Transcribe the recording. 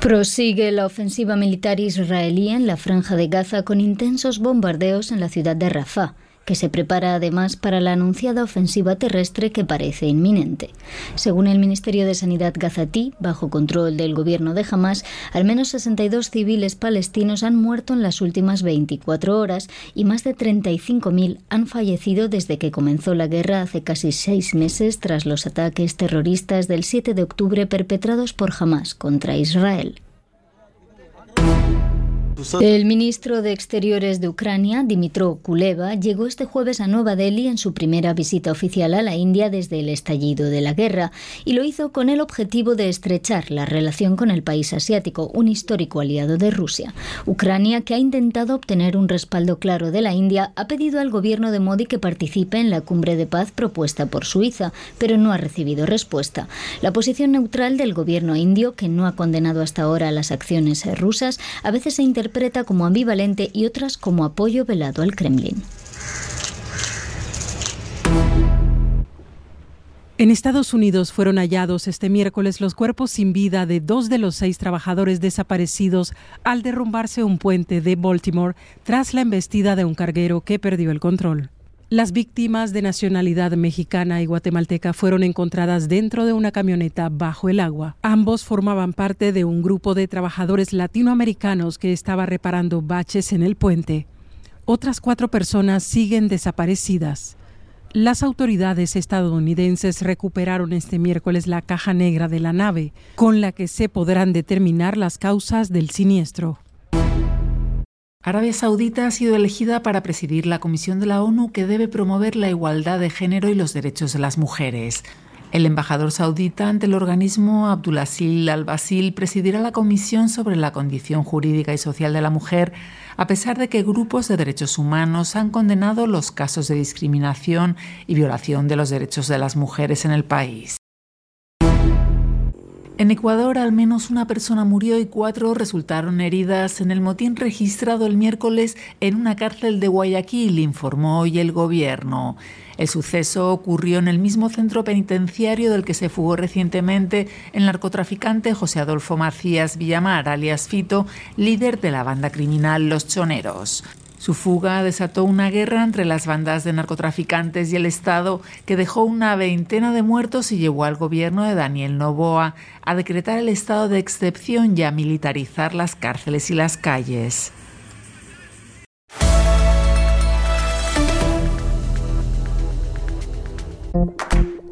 Prosigue la ofensiva militar israelí en la Franja de Gaza con intensos bombardeos en la ciudad de Rafah, que se prepara además para la anunciada ofensiva terrestre que parece inminente. Según el Ministerio de Sanidad gazatí, bajo control del gobierno de Hamás, al menos 62 civiles palestinos han muerto en las últimas 24 horas y más de 35.000 han fallecido desde que comenzó la guerra hace casi 6 meses tras los ataques terroristas del 7 de octubre perpetrados por Hamás contra Israel. El ministro de Exteriores de Ucrania, Dmytro Kuleba, llegó este jueves a Nueva Delhi en su primera visita oficial a la India desde el estallido de la guerra, y lo hizo con el objetivo de estrechar la relación con el país asiático, un histórico aliado de Rusia. Ucrania, que ha intentado obtener un respaldo claro de la India, ha pedido al gobierno de Modi que participe en la cumbre de paz propuesta por Suiza, pero no ha recibido respuesta. La posición neutral del gobierno indio, que no ha condenado hasta ahora las acciones rusas, a veces se interpreta como ambivalente y otras como apoyo velado al Kremlin. En Estados Unidos fueron hallados este miércoles los cuerpos sin vida de 2 de los 6 trabajadores desaparecidos al derrumbarse un puente de Baltimore tras la embestida de un carguero que perdió el control. Las víctimas de nacionalidad mexicana y guatemalteca fueron encontradas dentro de una camioneta bajo el agua. Ambos formaban parte de un grupo de trabajadores latinoamericanos que estaba reparando baches en el puente. Otras 4 personas siguen desaparecidas. Las autoridades estadounidenses recuperaron este miércoles la caja negra de la nave, con la que se podrán determinar las causas del siniestro. Arabia Saudita ha sido elegida para presidir la comisión de la ONU que debe promover la igualdad de género y los derechos de las mujeres. El embajador saudita ante el organismo, Abdulaziz Al-Basil, presidirá la comisión sobre la condición jurídica y social de la mujer, a pesar de que grupos de derechos humanos han condenado los casos de discriminación y violación de los derechos de las mujeres en el país. En Ecuador, al menos una persona murió y 4 resultaron heridas en el motín registrado el miércoles en una cárcel de Guayaquil, informó hoy el gobierno. El suceso ocurrió en el mismo centro penitenciario del que se fugó recientemente el narcotraficante José Adolfo Macías Villamar, alias Fito, líder de la banda criminal Los Choneros. Su fuga desató una guerra entre las bandas de narcotraficantes y el Estado que dejó una 20 de muertos y llevó al gobierno de Daniel Noboa a decretar el estado de excepción y a militarizar las cárceles y las calles.